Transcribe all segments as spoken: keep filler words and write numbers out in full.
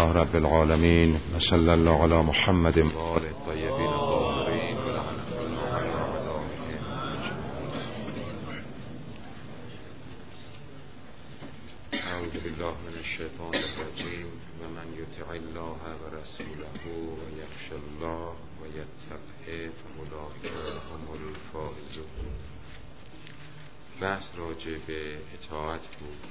لله رب العالمين و صلی الله علی محمد و آله الطیبین الطاهرین و لعنة الله علی اعدائهم. اعوذ بالله من الشیطان الرجیم و من یطع الله و رسوله و یخشی الله و یتقه فاولئک هم الفائزون. بحث راجع به اطاعت بود.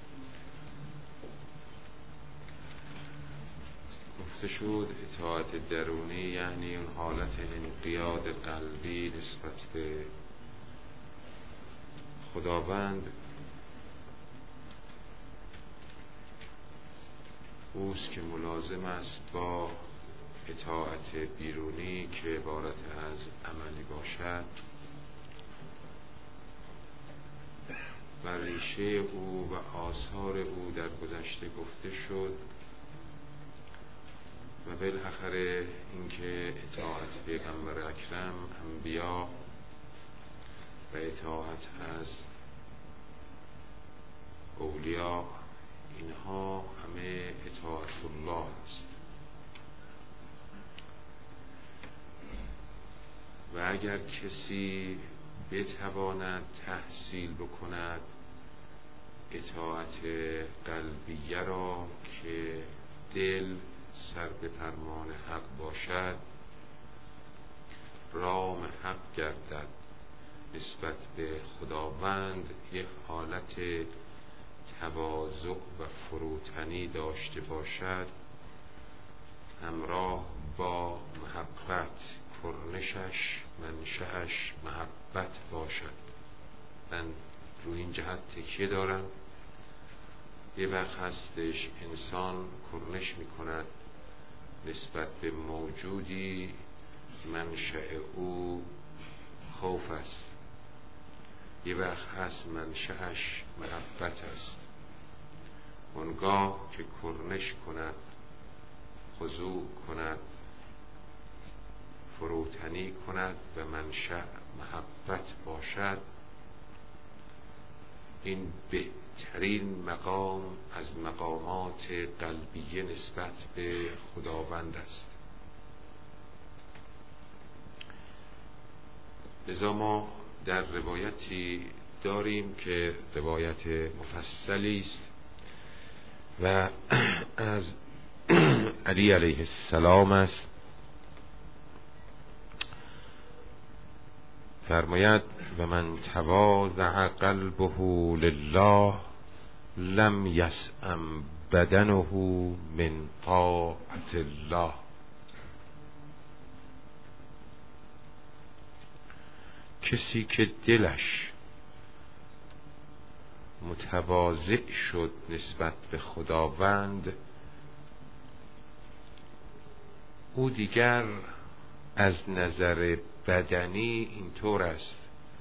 گفته شد اطاعت درونی یعنی اون حالت انقیاد قلبی نسبت به خداوند، اوست که ملازم است با اطاعت بیرونی که عبارت از عملی باشد و ریشه او و آثار او در گذشته گفته شد و بالاخره اینکه اطاعت پیغمبر اکرم، انبیا و اطاعت از اولیا، اینها همه اطاعت الله است. و اگر کسی بتواند تحصیل بکند اطاعت قلبیه را که دل سر به فرمان حق باشد، رام حق گردد، نسبت به خداوند یک حالت تواضع و فروتنی داشته باشد، همراه با محبت، کرنشش منشأش محبت باشد. من روی این جهت تکیه دارم. یه وقت هستش انسان کرنش می کند نسبت به موجودی منشأ او خوف است، یه وقت هست منشأش محبت است. اونگاه که کرنش کند، خضوع کند، فروتنی کند و منشأ محبت باشد، این بهترین مقام از مقامات قلبیه نسبت به خداوند است. لذا ما در روایتی داریم که روایت مفصلی است و از علی علیه السلام است. فرماید و من تواضع قلبه لله لم یسأم بدنه من طاعت الله. کسی که دلش متواضع شد نسبت به خداوند، او دیگر از نظر بدنی اینطور است،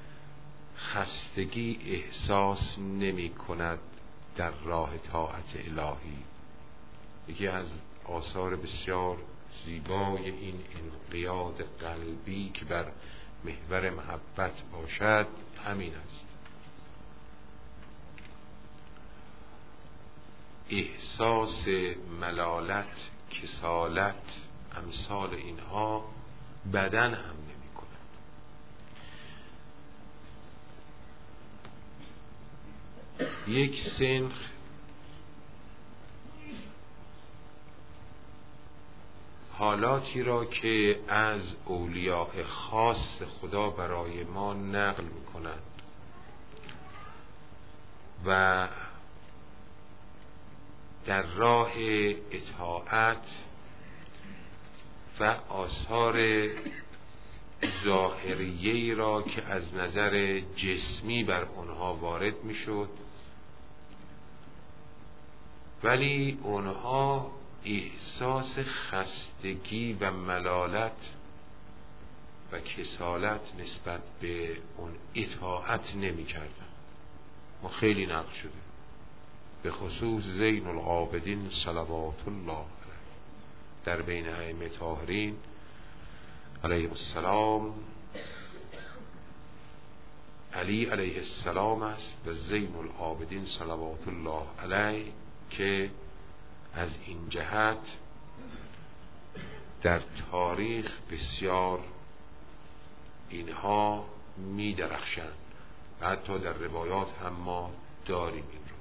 خستگی احساس نمی کند در راه طاعت الهی. یکی از آثار بسیار زیبای این انقیاد قلبی که بر محور محبت باشد همین است. احساس ملالت، کسالت، امثال اینها بدن هم نمی کند. یک سنخ حالاتی را که از اولیاء خاص خدا برای ما نقل می کند و در راه اطاعت و آثار ظاهریه‌ای را که از نظر جسمی بر آنها وارد می شد، ولی آنها احساس خستگی و ملالت و کسالت نسبت به اون اطاعت نمی کردن. ما خیلی نقل شده، به خصوص زین العابدین صلوات الله علیه، در بین ائمه طاهرین علیه السلام علی علیه السلام است و زین العابدین صلوات الله علیه که از این جهت در تاریخ بسیار اینها می درخشند و حتی در روایات هم ما داریم این رو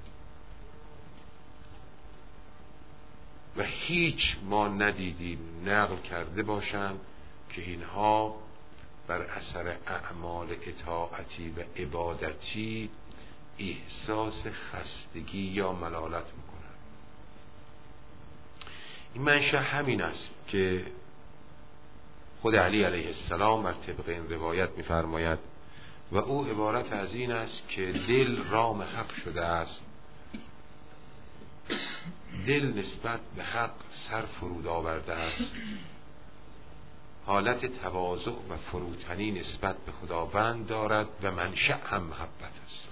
و هیچ ما ندیدیم نقل کرده باشند که اینها بر اثر اعمال اطاعتی و عبادتی احساس خستگی یا ملالت میکنند. این منشأ همین است که خود علی علیه السلام بر طبق این روایت می‌فرماید و او عبارت از این است که دل رام حق شده است، دل نسبت به حق سر فرود آورده است، حالت تواضع و فروتنی نسبت به خداوند دارد و منشأ هم محبت است.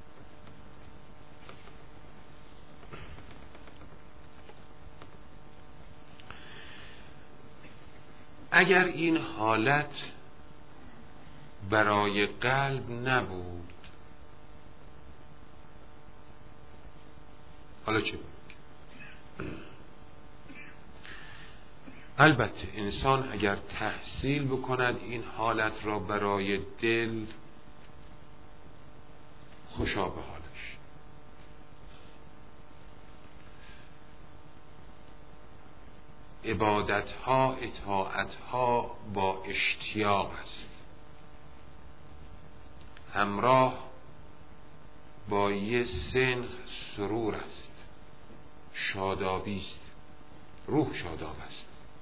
اگر این حالت برای قلب نبود، حالا چه بود؟ البته انسان اگر تحصیل بکند این حالت را برای دل، خوشا به حالش. عبادتها، اطاعتها با اشتیاق است، همراه با یه سنخ سرور است، شادابی است، روح شاداب است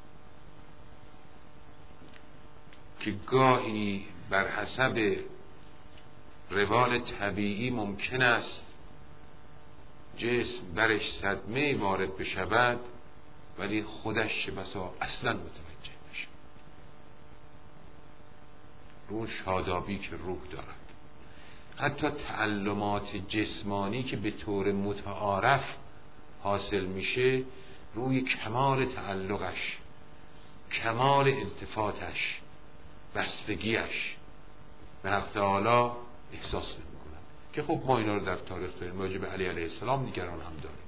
که گاهی بر حسب روال طبیعی ممکن است جسم برش صدمه وارد بشود ولی خودش چه بسا اصلا متوجه نشه. روح شادابی که روح دارد، حتی تعلمات جسمانی که به طور متعارف حاصل میشه، روی کمال تعلقش، کمال التفاتش، بستگیش به حق تعالی احساس نمی کنن که خب ما اینا رو در تاریخ داریم، راجع به علی علیه السلام دیگران هم داریم،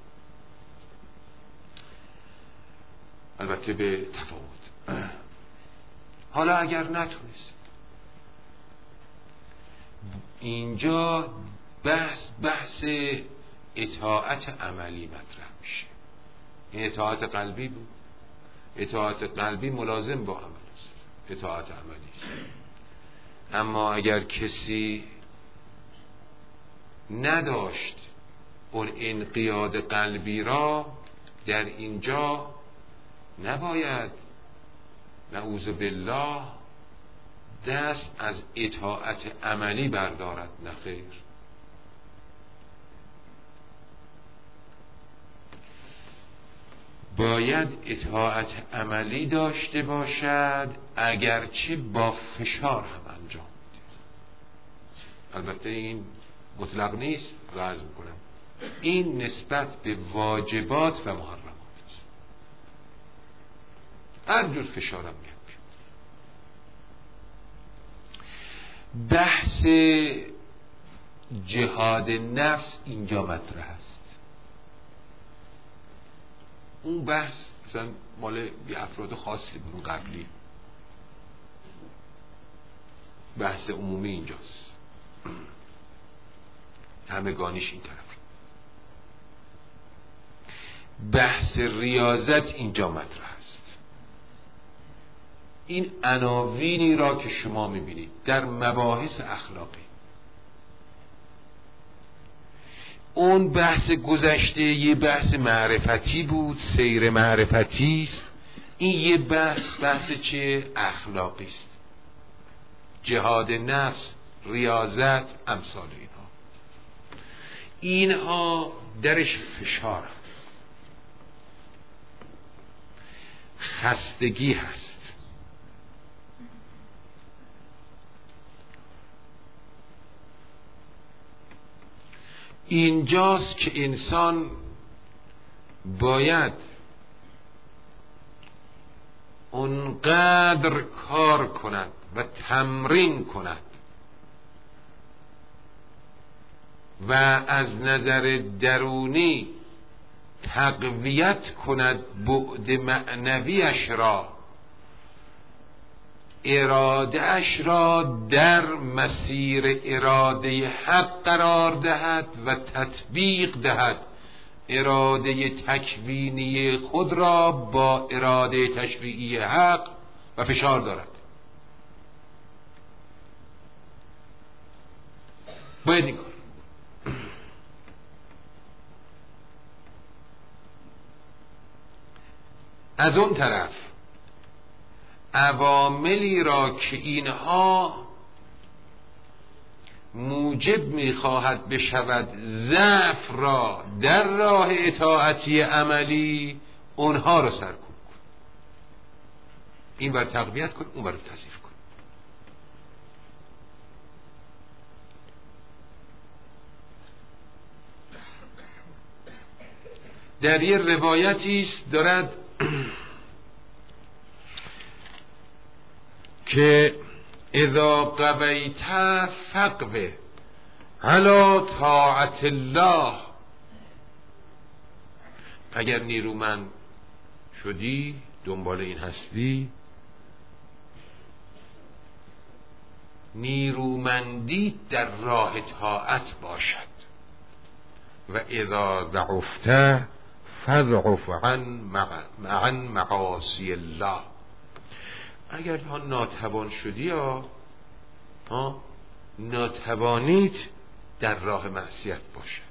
البته به تفاوت. حالا اگر نتونست، اینجا بحث بحث اطاعت عملی مطرح میشه. این اطاعت قلبی بود، اطاعت قلبی ملازم با عمل است، اطاعت عملی است. اما اگر کسی نداشت اون انقیاد قلبی را، در اینجا نباید نعوذ بالله دست از اطاعت عملی بردارد، نه خیر. باید اطاعت عملی داشته باشد، اگرچه با فشار هم انجام میده. البته این مطلق نیست، عرض میکنم این نسبت به واجبات و محرمات است. هر جور فشارم میاد. بحث جهاد نفس اینجا مطرح است. اون بحث مثلا مال یه افراد خاصی بود، اون قبلی. بحث عمومی اینجاست، همگانیش این طرف. بحث ریاضت اینجا مطرح است. این عناوینی را که شما میبینید در مباحث اخلاقی، اون بحث گذشته یه بحث معرفتی بود، سیر معرفتی است. این یه بحث بحث چه؟ اخلاقی است. جهاد نفس، ریاضت، امثال اینها، اینها درش فشار هست، خستگی هست. اینجاست که انسان باید اونقدر کار کند و تمرین کند و از نظر درونی تقویت کند بعد معنویش را، اراده اش را در مسیر اراده حق قرار دهد و تطبیق دهد، اراده تکوینی خود را با اراده تشریعی حق و فشار دارد. باید این کار. از اون طرف عواملی را که اینها موجب می‌خواهد بشود ضعف را در راه اطاعتی عملی، اونها را سرکوب کن، این بر تقویت کن، اون بر تضعیف کن. در یه روایتی است دارد که اذا قویت فقوه علی طاعت الله، اگر نیرومند شدی، دنبال این هستی، نیرومندی در راه طاعت باشد. و اذا ضعفت فضعف عن عن معاصی الله، اگر ها ناتوان شدی یا ها ناتوانیت در راه معصیت باشد.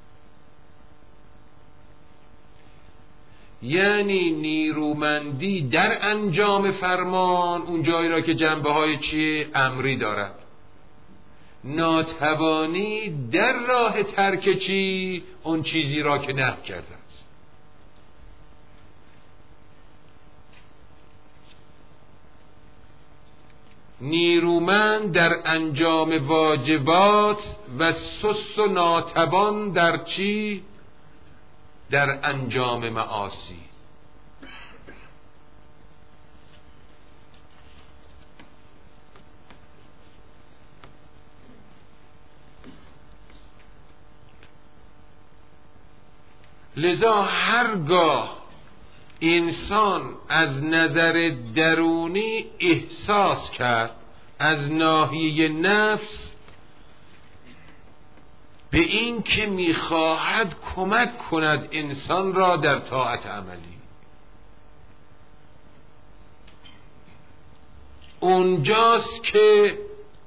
یعنی نیرومندی در انجام فرمان اون جایی را که جنبه های چیه امری دارد، ناتوانی در راه ترک چی اون چیزی را که نهی کرده. نیرومند در انجام واجبات و سست و ناتوان در چی؟ در انجام معاصی. لذا هرگاه انسان از نظر درونی احساس کرد از ناحیه نفس به این که میخواهد کمک کند انسان را در طاعت عملی، اونجاست که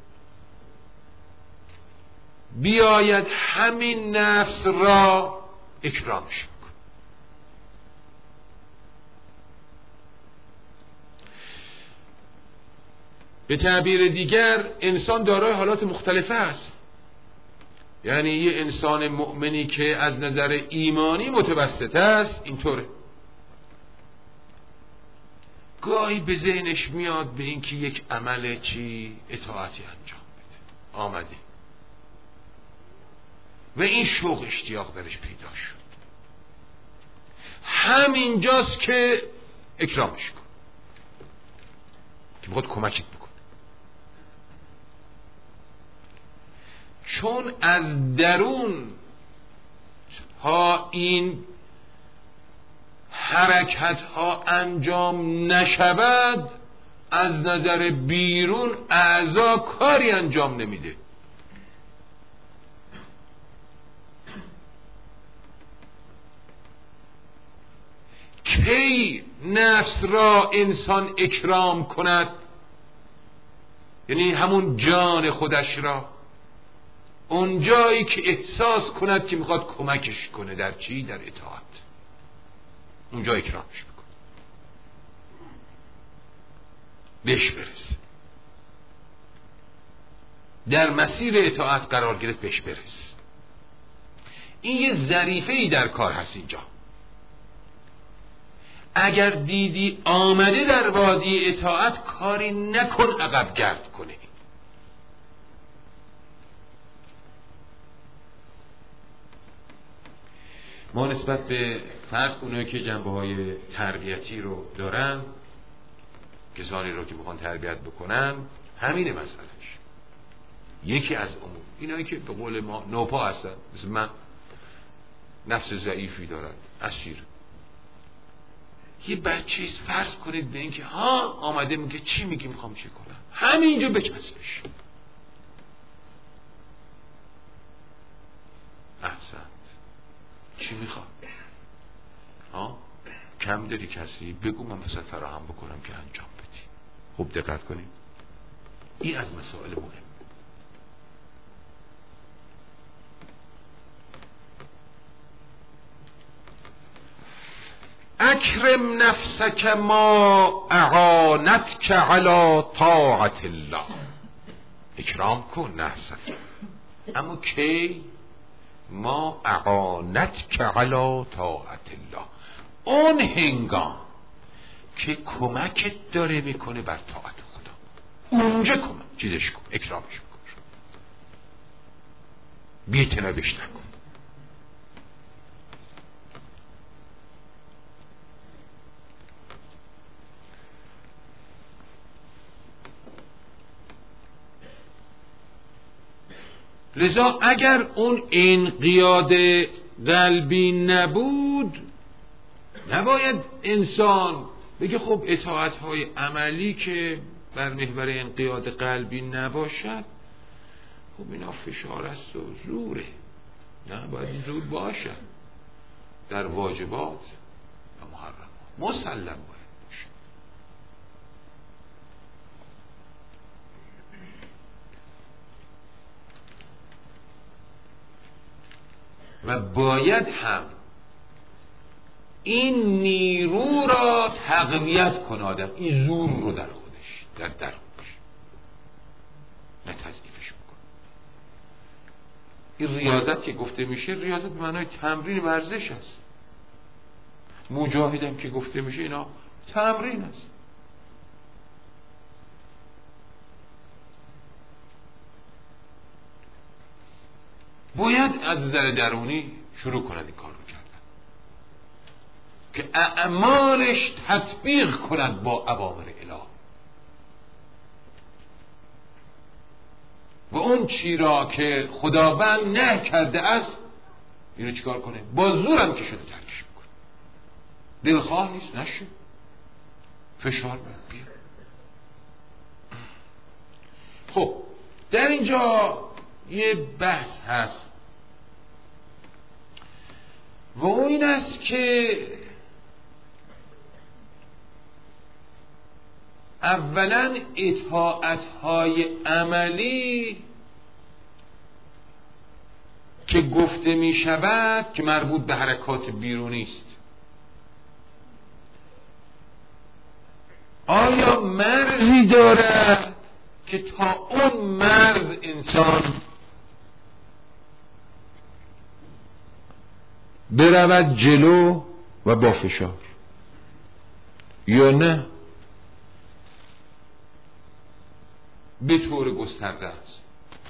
بیاید همین نفس را اکرامش کند. به تعبیر دیگر انسان دارای حالات مختلفه است. یعنی یه انسان مؤمنی که از نظر ایمانی متوسط است اینطوره، گاهی به ذهنش میاد به این که یک عمل چی اطاعتی انجام بده، آمده و این شوق اشتیاق درش پیدا شد، همینجاست که اکرامش کن که میخواد کمکت بکن. چون از درون ها این حرکت ها انجام نشود، از نظر بیرون اعضا کاری انجام نمیده. کی نفس را انسان اکرام کند؟ یعنی همون جان خودش را، اون جایی که احساس کند که میخواد کمکش کنه در چی؟ در اطاعت، اونجا اکرامش بکن، بهش برس، در مسیر اطاعت قرار گرفت، بهش برس. این یه ظریفه ای در کار هست اینجا. اگر دیدی آمده در وادی اطاعت، کاری نکن عقب گرد کنه. ما نسبت به فرض اونایی که جنبه های تربیتی رو دارن، کسانی رو که میخوان تربیت بکنن، همینه مسئلهش. یکی از امور اینایی که به قول ما نوپا هستن، مثل من نفس ضعیفی دارد، اسیر. یه بچه ایست فرض کنید به این که ها آمده میگه چی میگی میخوام چی کنم، همینجا بچسبش. احسنت، چی میخواد؟ ها کم داری کسی؟ بگو من مثلا فراهم بکنم که انجام بدی. خوب دقت کنید، این از مسائل مهم. اکرم نفسک ما اعانتک علی طاعت الله. اکرام کن نفسک، اما کی؟ ما اعانتک علی طاعت الله، اون هنگام که کمکت داره میکنه بر طاعت خدا، اونجا کمک چیزش کن، اکرامش کن، بی‌طلبش نکن. لذا اگر اون انقیاد قلبی نبود، نباید انسان بگه خب اطاعت‌های عملی که بر محور انقیاد قلبی نباشد خب اینا فشار است و زوره. نه، باید زور باشد در واجبات و محرمات، مسلم باید باشه. و باید هم این نیرو را تقویت کنه آدم، این زور رو در خودش، در درونش، نه تضعیفش میکنه. این ریاضت که گفته میشه، ریاضت به معنای تمرین ورزش است. مجاهدم که گفته میشه، اینا تمرین است. باید از نظر درونی شروع کند این کار رو کردن که اعمالش تطبیق کند با اوامر الهی و اون چی را که خداوند نه کرده است اینو چیکار کنه؟ با زورم که شده ترکش میکنه. دلخواه نیست، نشه، فشار بیا. خب در اینجا یه بحث هست و این است که اولا اطاعت‌های عملی که گفته می شود که مربوط به حرکات بیرونی است، آیا مرزی دارد که تا اون مرز انسان برود جلو و با فشار، یا نه به طور گسترده است؟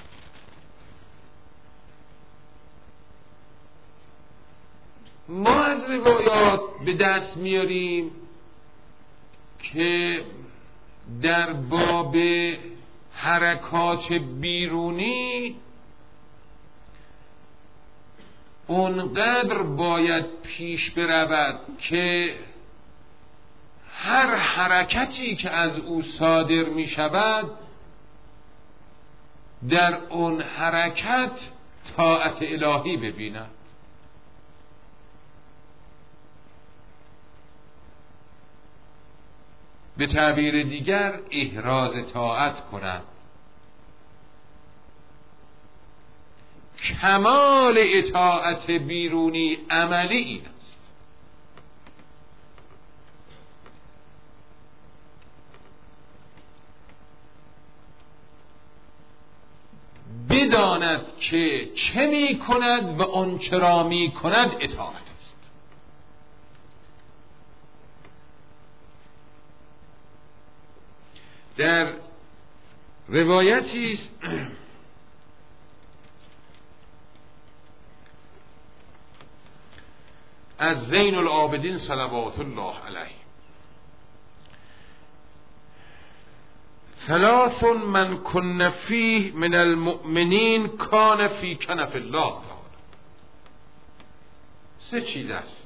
ما از روایات به دست میاریم که در باب حرکات بیرونی اونقدر باید پیش برود که هر حرکتی که از او صادر می شود در اون حرکت طاعت الهی ببیند. به تعبیر دیگر احراز طاعت کند. کمال اطاعت بیرونی عملی این است. بداند که چه می کند و آن چرا می کند اطاعت است. در روایتی است از زین العابدین صلوات الله علیه: ثلاث من کن فیه من المؤمنین کان فی کنف الله تعالی. سه چیز است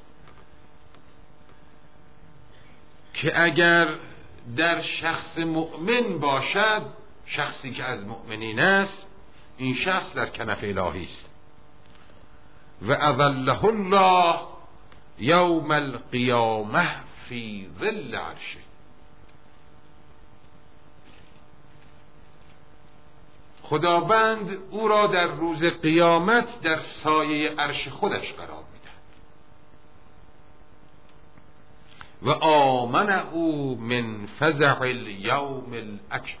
که اگر در شخص مؤمن باشد، شخصی که از مؤمنین است، این شخص در کنف الهی است. و اظله الله یوم القیامه فی ظل عرشه. خداوند او را در روز قیامت در سایه عرش خودش قرار میده. و آمنه من فزع الیوم الاکبر.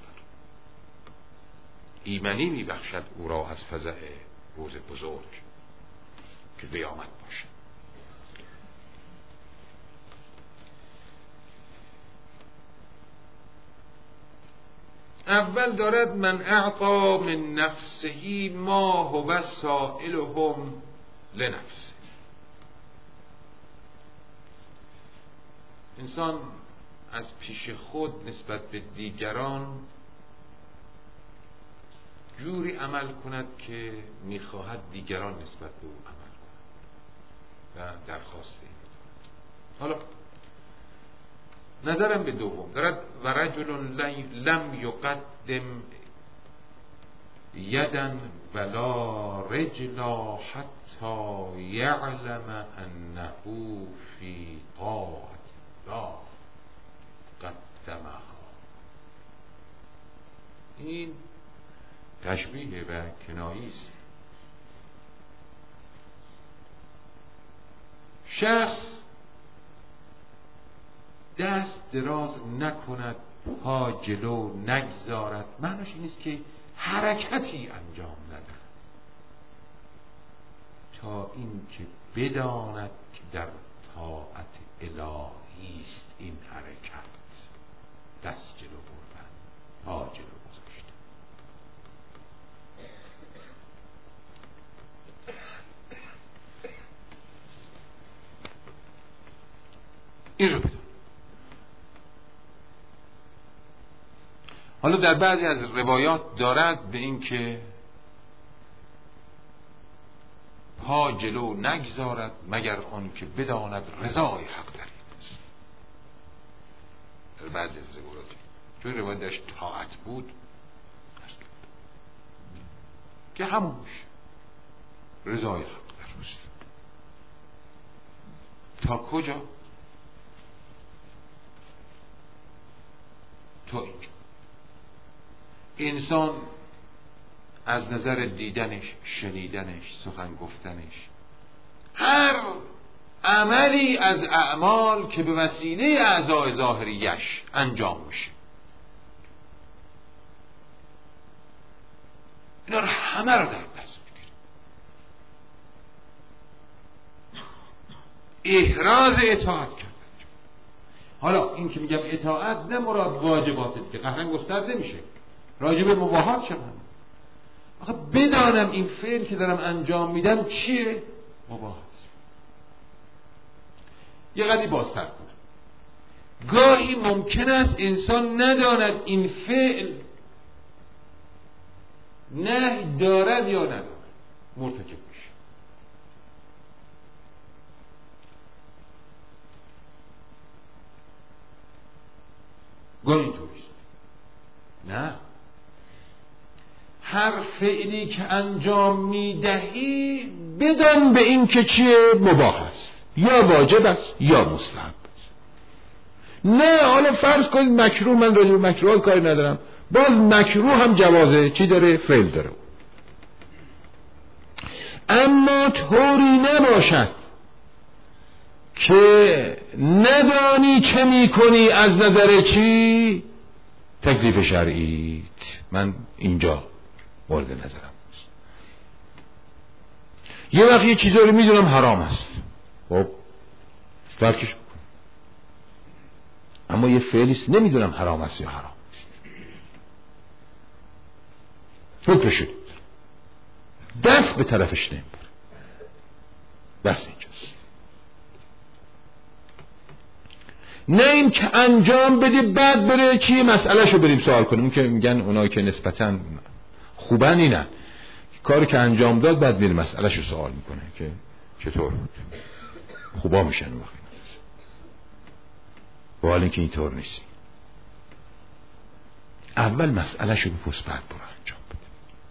ایمنی میبخشد او را از فزع روز بزرگ که قیامت باشه. اول دارد من اعطا من نفسه ما هو سائلهم لنفسه. انسان از پیش خود نسبت به دیگران جوری عمل کند که میخواهد دیگران نسبت به او عمل کنند و درخواست این بدهد. حالا نظرم به دوم دارد و رجل لم یقدم یدن ولا رجلا حتی یعلم انه فی طاعت الله قدمها. این تشبیه و کنایه است. شخص دست دراز نکند، پا جلو نگذارد، معنیش این است که حرکتی انجام ندهد تا این که بداند که در طاعت الهی است این حرکت. دست جلو بردن، پا جلو گذاشتن. این رو بدان. حالا در بعضی از روایات دارد به این که پا جلو نگذارد مگر آن که بداند رضای حق در این است. در بعضی از روایات چون روایت درش طاعت بود که همونش رضای حق در است. تا کجا؟ تا اینجا. انسان از نظر دیدنش، شنیدنش، سخن گفتنش، هر عملی از اعمال که به وسیله اعضای ظاهریش انجام میشه، اینا رو همه رو در دست میگیره. احراز اطاعت کرد. حالا این که میگم اطاعت نه مراد واجباته که قهرن گسترده میشه، راجب مباحات شدن. آخه بدانم این فعل که دارم انجام میدم چیه؟ مباح است. یه قدری بازتر کنم. گاهی ممکن است انسان نداند این فعل نهی دارد یا ندارد، مرتکب میشه. گاهی اینطوریست. نه، هر فعلی که انجام میدهی بدان به این که چیه؟ مباح است، یا واجب است یا مستحب است. نه حالا فرض کنید مکروه، من راجع به مکروه کاری ندارم، باز مکروه هم جوازه، چی داره؟ فعل داره. اما طوری نباشد که ندانی چه میکنی از نظر چی؟ تکلیف شرعیت. من اینجا مورد نظرم است. یه وقت یه چیزا رو میدونم حرام است، خب ترکش بکن. اما یه فعلیست نمیدونم حرام است یا حرام است، حکمش شد، دست به طرفش نمیبره، بس اینجاست. نه این که انجام بدی بعد بره چی مسئله شو بریم سوال کنیم. که میگن اونایی که نسبتاً خوبن اینن، کاری که انجام داد بعد میره مسئله شو سوال میکنه که چطور بود؟ خوبا میشن وقتی مدرسه، و حال اینکه اینطور نیست. اول مسئله شو به پست بعد برو انجام بده.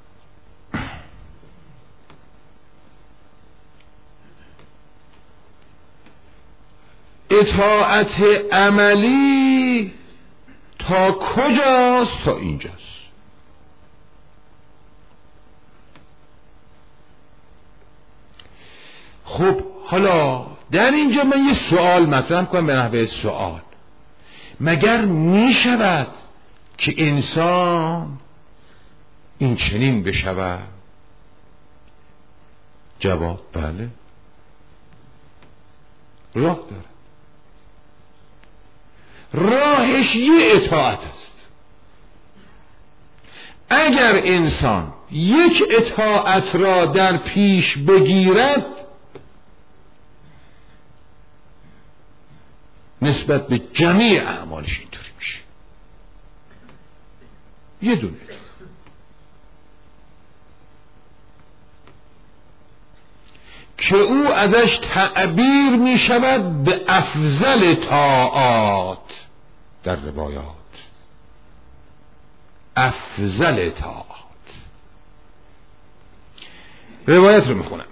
اطاعت عملی تا کجاست؟ تا اینجاست. خب حالا در اینجا من یه سوال مطرح کنم به نحوه سوال. مگر می شود که انسان این چنین بشود؟ جواب بله، راه داره. راهش یه اطاعت است. اگر انسان یک اطاعت را در پیش بگیرد نسبت به جمیع اعمالش اینطوری میشه. یه دونه که او ازش تعبیر می شود به افضل طاعات در روایات. افضل طاعات. روایت رو میخونم.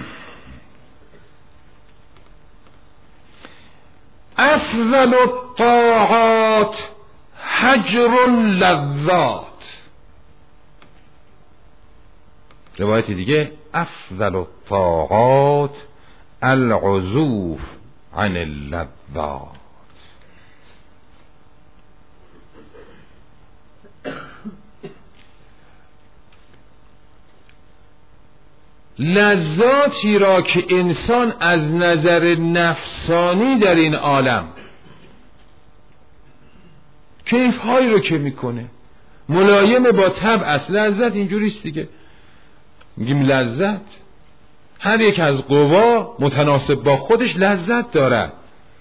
افضل الطاعات حجر اللذات. روایت دیگه افضل الطاعات العزوف عن اللذات. لذاتی را که انسان از نظر نفسانی در این عالم کیف‌هایی رو که میکنه ملایم با طبع است. لذت اینجوریست دیگه، میگیم لذت. هر یک از قوا متناسب با خودش لذت دارد.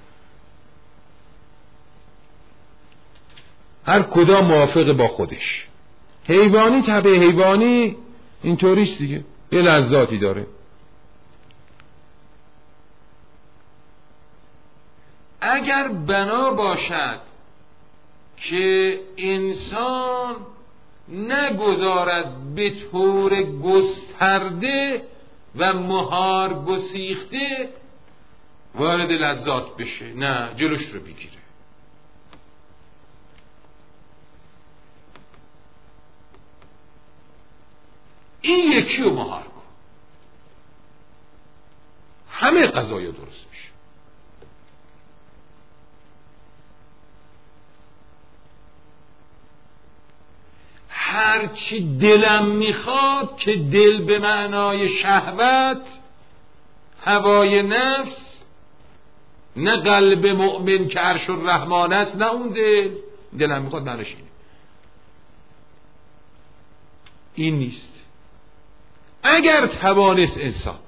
هر کدام موافق با خودش. حیوانی طبع حیوانی اینطوریست دیگه، یه لذاتی داره. اگر بنا باشد که انسان نگذارد به طور گسترده و مهار گسیخته وارد لذات بشه، نه، جلوش رو بگیره. این یکی رو مهار کن، همه قضایا درست میشه. هرچی دلم میخواد، که دل به معنای شهوت، هوای نفس، نه قلب مؤمن که عرش الرحمن است، نه اون دل. دلم میخواد معنیش اینه. این نیست. اگر توانست انسان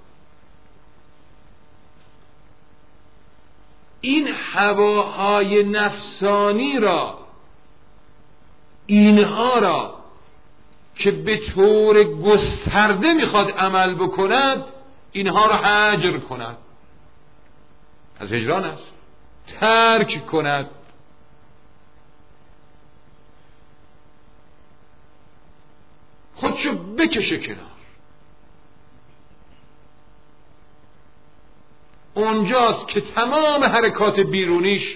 این هواهای نفسانی را، اینها را که به طور گسترده میخواد عمل بکند، اینها را حجر کند، از هجران است، ترک کند. خودشو بکشه کنار. اونجاست که تمام حرکات بیرونیش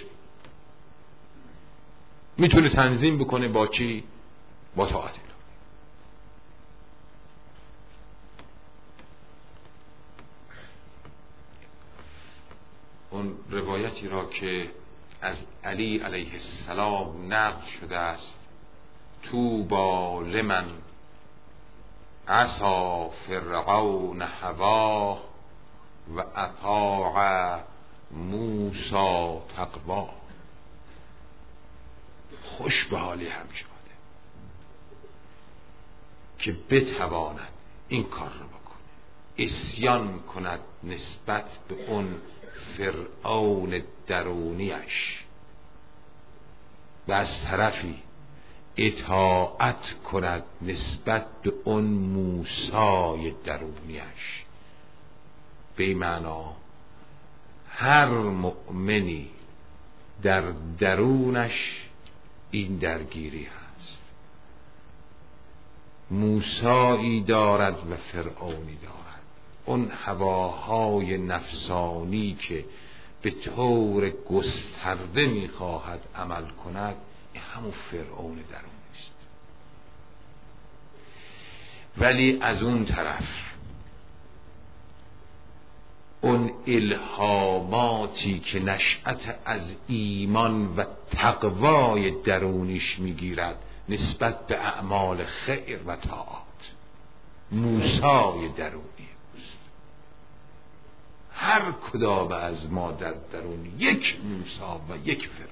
میتونه تنظیم بکنه با چی؟ با طاعت الله. اون روایتی را که از علی علیه السلام نقل شده است: طوبی لمن عصا فرعون هواه و اطاع موسی تقوا. خوش به حالی همشاده که بتواند این کار رو بکنه، اسیان کند نسبت به اون فرعون درونیش و از طرفی اطاعت کند نسبت به اون موسی درونیش. به این معنا هر مؤمنی در درونش این درگیری هست. موسایی دارد و فرعونی دارد. اون هواهای نفسانی که به طور گسترده میخواهد عمل کند، این همون فرعون درون است. ولی از اون طرف اون الهاماتی که نشأت از ایمان و تقوای درونیش میگیرد نسبت به اعمال خیر و طاعات، موسای درونی است. هر کدام از ما در درون یک موسی و یک فرعون.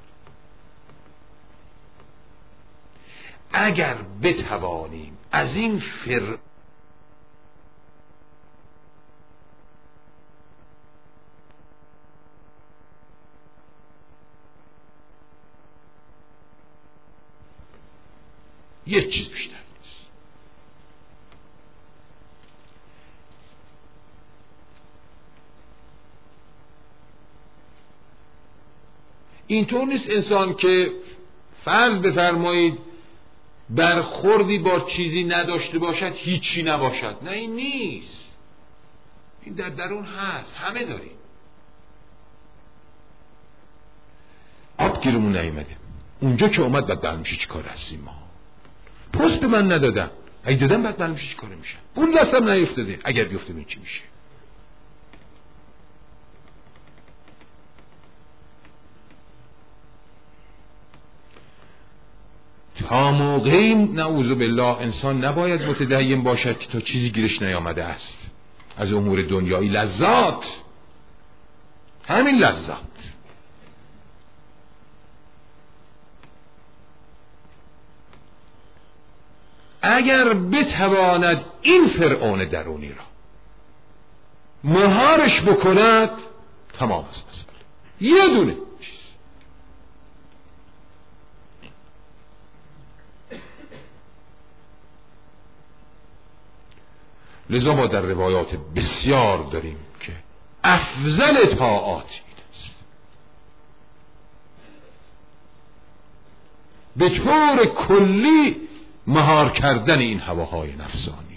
اگر بتوانیم از این فرعون یک چیز بیشتر نیست. اینطور نیست انسان که فرض بفرمایید برخوردی با چیزی نداشته باشد هیچی نباشد. نه، این نیست. این در درون هست، همه داریم. آب گیرمون نیومده، اونجا که اومد بعد برمیشه چی کار هستیم ما؟ پست به من ندادن، اگه دادم بعد برمیشه چی کار میشه؟ اون دستم نیفتاده، اگر بیفته ببین چی میشه. تا موقعی نعوذ بالله انسان نباید متدین باشد که تا چیزی گیرش نیامده است از امور دنیایی. لذات، همین لذات. اگر بتواند این فرعون درونی را مهارش بکند، تمام است مسئله. یه دونه چیز. لذا ما در روایات بسیار داریم که افضل طاعات این است. به طور کلی مهار کردن این هواهای نفسانی.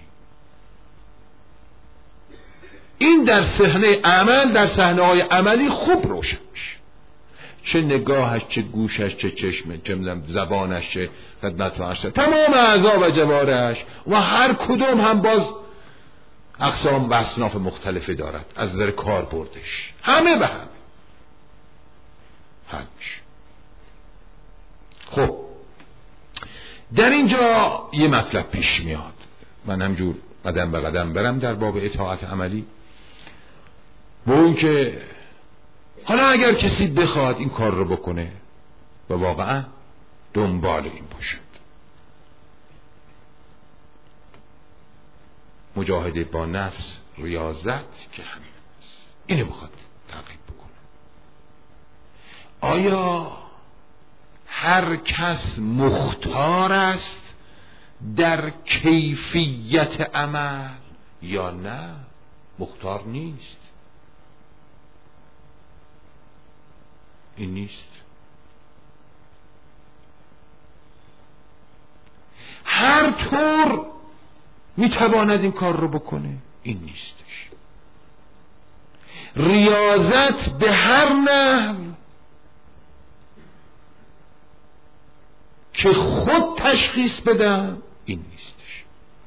این در صحنه عمل، در صحنه های عملی خوب روشن میشه. چه نگاهش، چه گوشش، چه چشمه، چه زبانش، چه خدمت و عرضه، تمام اعضا و جوارحش و هر کدوم هم باز اقسام و اصناف مختلفی دارد از نظر کار بردش، همه به هم حل میشه. خب در اینجا یه مطلب پیش میاد، من همجور قدم به قدم برم در باب اطاعت عملی، با اون که حالا اگر کسی بخواد این کار رو بکنه و واقعا دنبال این باشد، مجاهده با نفس، ریاضت که همین است، اینو بخواد تعقیب بکنه. آیا هر کس مختار است در کیفیت عمل یا نه؟ مختار نیست. این نیست. هر طور میتواند این کار رو بکنه، این نیستش. ریاضت به هر نحو که خود تشخیص بدم، این نیستش.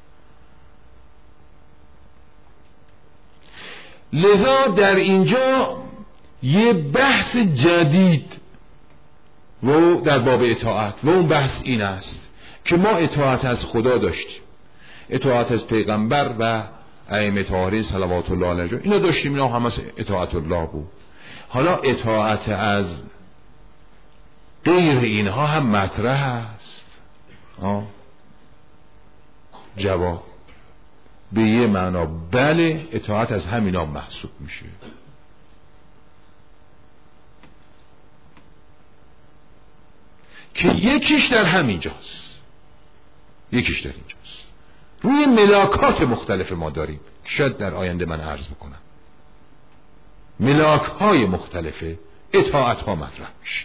لذا در اینجا یه بحث جدید و در باب اطاعت، و اون بحث این است که ما اطاعت از خدا داشتیم، اطاعت از پیغمبر و ائمه طاهرین صلوات الله علیهم، اینا داشتیم، اینا هم از اطاعت الله بود. حالا اطاعت از غیر اینها هم مطرح است. آه. جواب به یه معنا بله، اطاعت از همینا محسوب میشه. که یکیش در همینجاست، یکیش در اینجاست. روی ملاکات مختلف ما داریم که شاید در آینده من عرض بکنم. ملاک های مختلفه اطاعت ها مطرح میشه.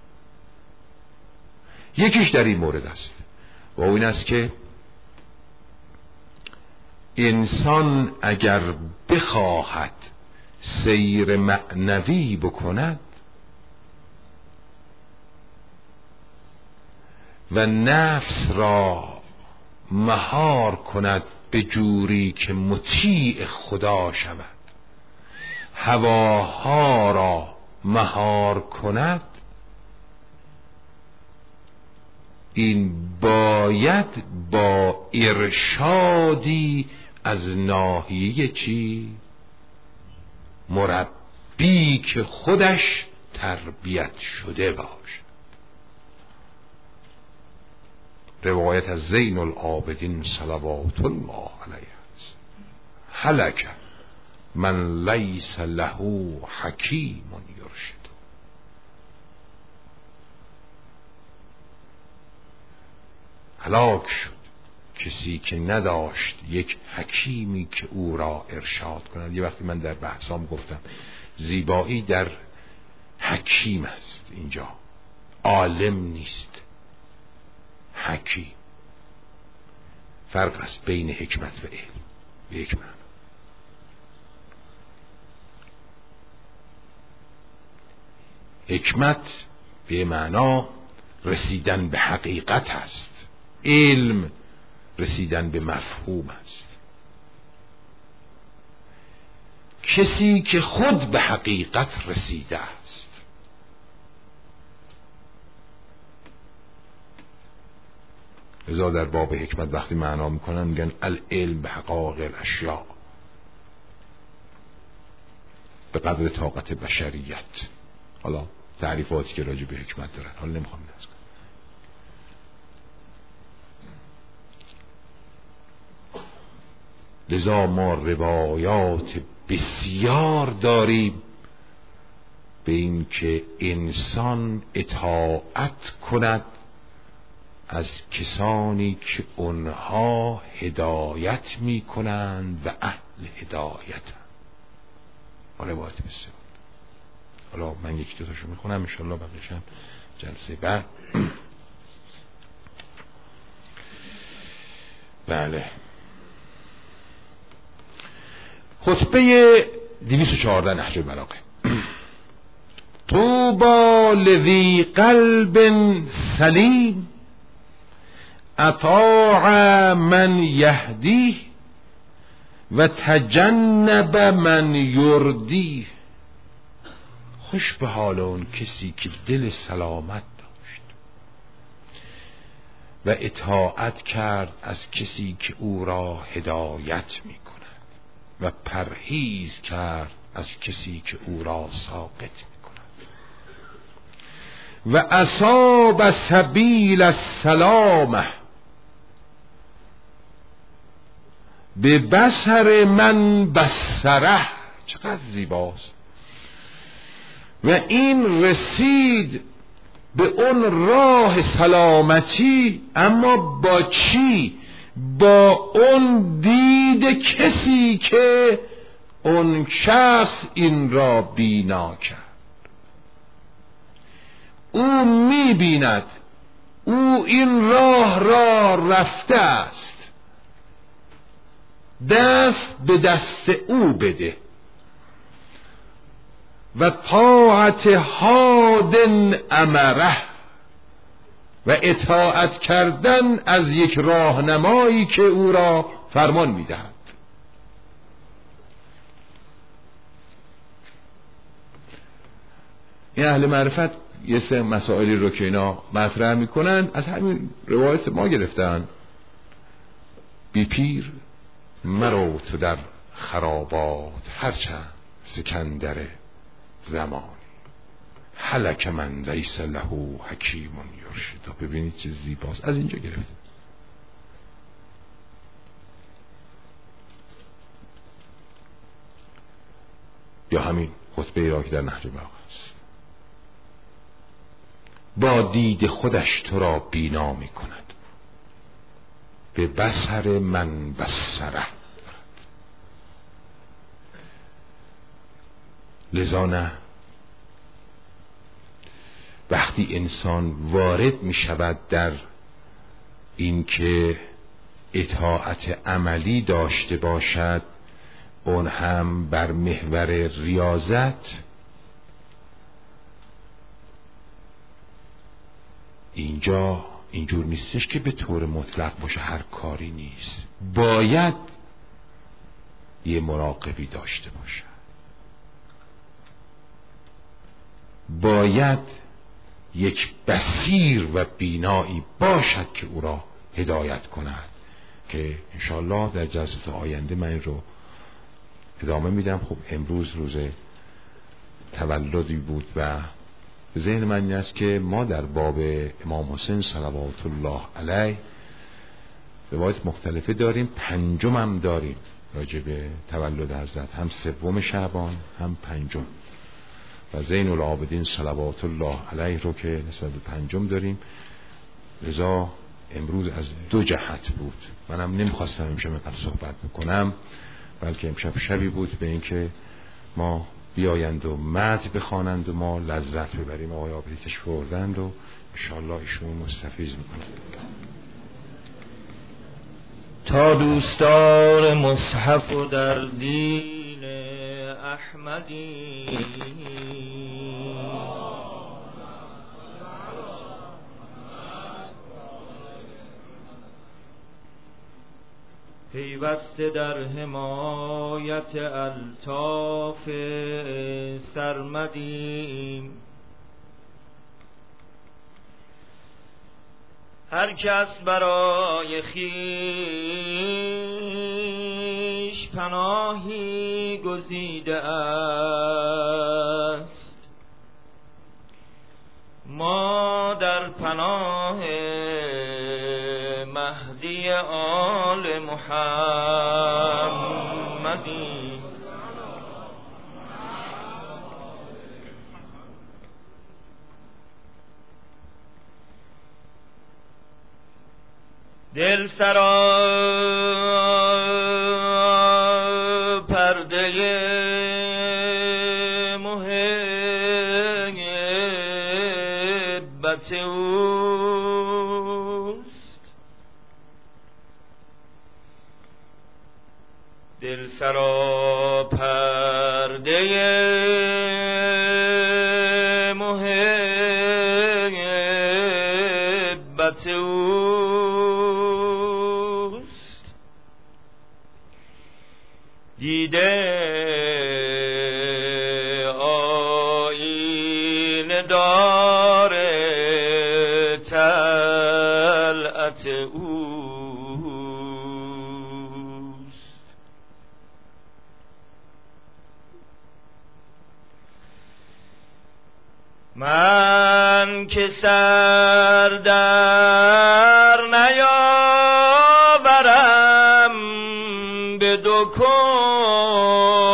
یکیش در این مورد است و این است که انسان اگر بخواهد سیر معنوی بکند و نفس را مهار کند به جوری که مطیع خدا شود، هواها را مهار کند، این باید با ارشادی از ناحیه چی؟ مربی که خودش تربیت شده باشد. روایت از زین العابدین صلوات الله علیه است: هلک من لیس له حکیم یرشد. هلاک شد کسی که نداشت یک حکیمی که او را ارشاد کند. یه وقتی من در بحثام گفتم زیبایی در حکیم است، اینجا عالم نیست، حکیم. فرق است بین حکمت و علم به یک معنی. حکمت به معنا رسیدن به حقیقت است، علم رسیدن به مفهوم است. کسی که خود به حقیقت رسیده است. لذا در باب حکمت وقتی معنا میکنن میگن العلم به حقایق الاشیاء به قدر طاقت بشریت. حالا تعریفاتی که راجع به حکمت دارن حالا نمیخوام ناز کنم. لذا ما روایات بسیار داریم به این که انسان اطاعت کند از کسانی که اونها هدایت می کنند و اهل هدایت. روایت بسیار. حالا من یکی دو تاشو میخونم انشالله بقیشم جلسه بعد. بله. خطبه دویست و چهارده نهج البلاغه: طوبی لذی قلب سلیم اطاع من یهدیه و تجنب من یردیه. خوش به حال اون کسی که دل سلامت داشت و اطاعت کرد از کسی که او را هدایت می کند و پرهیز کرد از کسی که او را ساقط می کند و اصاب سبیل السلامه به بصر من بصره. چقدر زیباست. و این رسید به اون راه سلامتی، اما با چی؟ با اون دید کسی که اون شخص این را بینا کرد. او می‌بیند او این راه را رفته است، دست به دست او بده. و طاعت هادن امره، و اطاعت کردن از یک راهنمایی که او را فرمان میدهد. این اهل معرفت یه سه مسائلی رو که اینا مطرح میکنن از همین روایت ما گرفتن. بی پیر مرو تو در خرابات هرچند سکندر زمانی، هلک من لیس له حکیم یرشد. ببینید چه زیباست، از اینجا گرفت. یا همین خطبه را که در نهج البلاغه است: با دید خودش تو را بینا می کند، به بصر من بصره. لذا نه، وقتی انسان وارد می شود در این که اطاعت عملی داشته باشد، اون هم بر محور ریاضت، اینجا اینجور نیستش که به طور مطلق باشه هر کاری نیست، باید یه مراقبی داشته باشه، باید یک بصیر و بینایی باشد که او را هدایت کند، که انشاءالله در جلسات آینده من این رو ادامه میدم. خب امروز روز تولدی بود و به ذهن من این است که ما در باب امام حسین صلوات الله علیه روایت مختلفه داریم، پنجم هم داریم راجع به تولد حضرت، هم سوم شعبان هم پنجم، و زین العابدین صلوات الله علیه رو که نسبت به پنجم داریم. لذا امروز از دو جهت بود، منم نمیخواستم امشب اینقدر صحبت بکنم، بلکه امشب شبی بود به این که ما بیایند و مدح بخوانند و ما لذت ببریم. آقای عابدی تشریف آوردند و انشاءالله ایشون مستفیض میکنند. تا دوستار مصحف و در دین احمدی، پیوسته در حمایت الطاف سرمدیم، هر کس برای خویش پناهی گزیده است، ما در پناه مهدی آل محمدی. دل سرا پرده محبت اوست، دل سرا پرده محبت اوست، دیده آیینه دار طلعت اوست، من که سر در نیاورم به دو کون